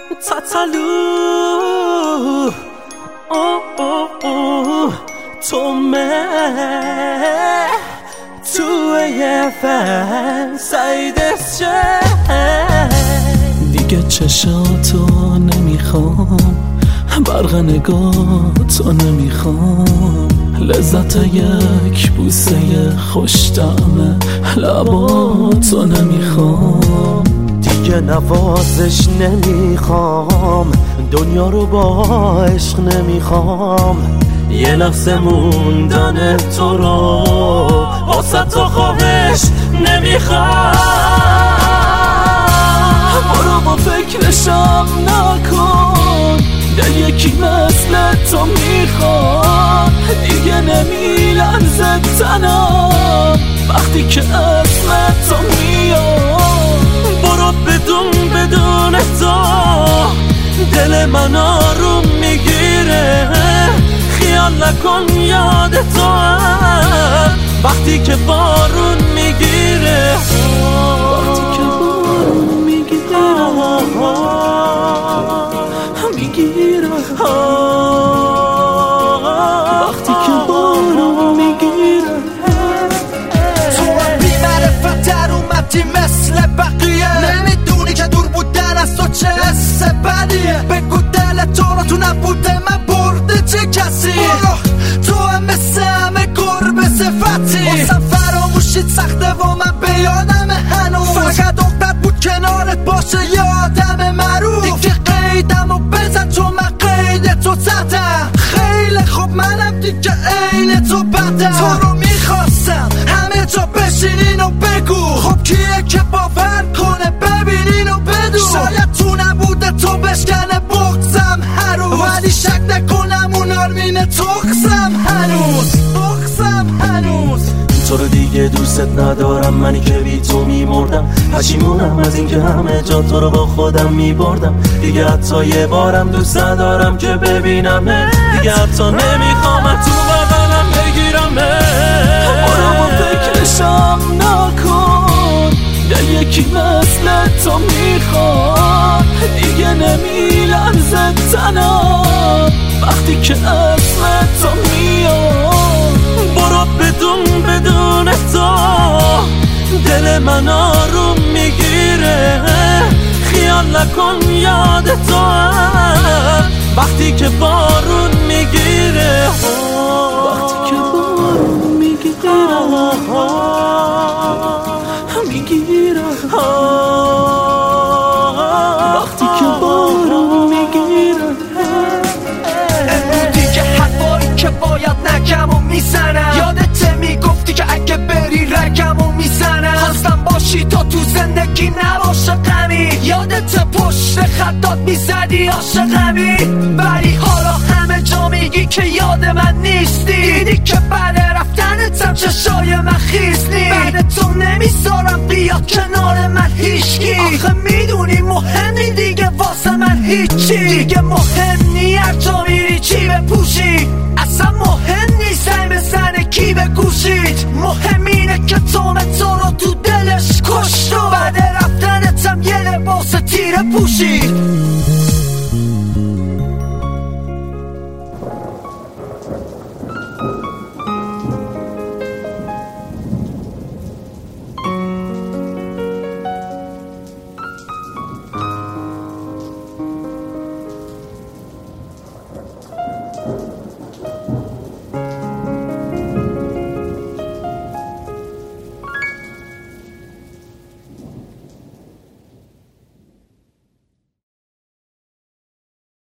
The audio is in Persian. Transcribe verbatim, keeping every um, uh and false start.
تتلو تو من توی فن سایدست دیگه چشاتو نمیخوام، برق نگاتو نمیخوام، لذت یک بوسه خوش طعم لباتو نمیخوام، دیگه نوازش نمیخوام، دنیا رو با عشق نمیخوام، یه لحظه موندن تو رو واسه تو خواهش نمیخوام. برو با فکرشم نکن، دل یکی مثل تو میخواد، دیگه نمیلرزه تنم وقتی که اسم تو میاد. برو بدون بدون تو دل من آروم میگیره، خیال نکن یاد تو هم وقتی که بارون میگیره، وقتی که بارون میگیره میگیره وقتی که بارون میگیره. تو هم بی معرفت در اومدی مثل بقیه، نمیدونی که دور بودن از تو چه حس بدیه، بگو دل تو رو تو نبوده من برده چه کسی، تو هم مثل همه گربه صفتی، واسم فراموشید سخته و من به یادم هنوز، فقط اقدت بود کنارت باشه یادم معروف، دیگه قیدم و بزن تو من قید تو زدم، خیلی خوب منم دیگه عین تو بدم، تو رو میخواستم همه جا بشینین و بگو، خب کیه که باور کنه ببینین و بدون، شاید تو نبوده تو بشکنه بغزم هر روز، ولی شک نکنم اون آرمین تخصم هنوز تخصم هنوز. تو رو دیگه دوست ندارم، منی که بی تو میمردم، پشیمونم از این که همه جا تو رو با خودم میبردم، دیگه حتی یه بارم دوست ندارم که ببینم، دیگه حتی نمیخوام تو بغلم بگیرم. برو با فکرشم نکن، دل یکی مثل تو میخواد، دیگه نمیلرزه تنم وقتی که اسم تو میاد. برو بدون بدون تو دل من آروم میگیره، خیال نکن یاد تو هم وقتی که بارون میگیره، وقتی که بارون میگیره میگیره وقتی که بارون میگیره. امروز دیگه حرفایی که باید نگم و میزنم، یادت میگفتی که اگه بری رگم و میزنم، خواستم باشی تا تو زندگی نباشه غمی، یادت پشت خطات میزدی عاشقمی، ولی حالا همه جا میگی که یاد من نیستی، دیدی که بعد رفتنتم چشای من خیز نی، بعد تو نمیذارم بیاد کنار من هیچکی، آخه میدونی مهمی دیگه واسه من هیچی، دیگه مهم نی هر جا میری چی بپوشی، اصلا مهم نیست زنگ بزنه کی به گوشید، مهم اینه که تو تو رو تو دلش کشت و بعد رفتنتم یه لباس تیره پوشید.